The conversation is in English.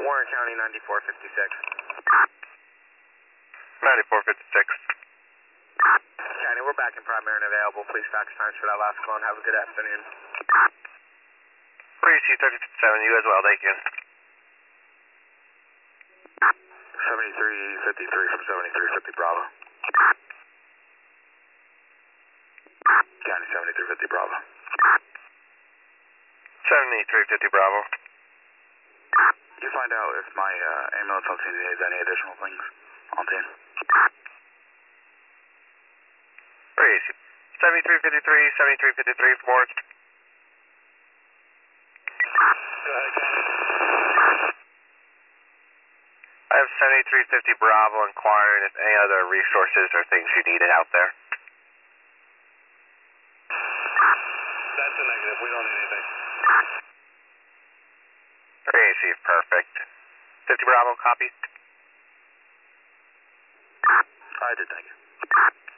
Warren County 9456. 9456. County, we're back in primary and available. Please fax times for that last call and have a good afternoon. Appreciate 3057, you as well, thank you. 7353 from 7350 Bravo. County 7350 Bravo. 7350 Bravo. Can you find out if my ambulance on scene needs any additional things on scene? Appreciate 7353, 7353 for more. Go ahead, County. I have 7350 Bravo inquiring if any other resources or things you needed out there. That's a negative. We don't need anything. Appreciate, perfect. 50 Bravo, copy. I did, thank you.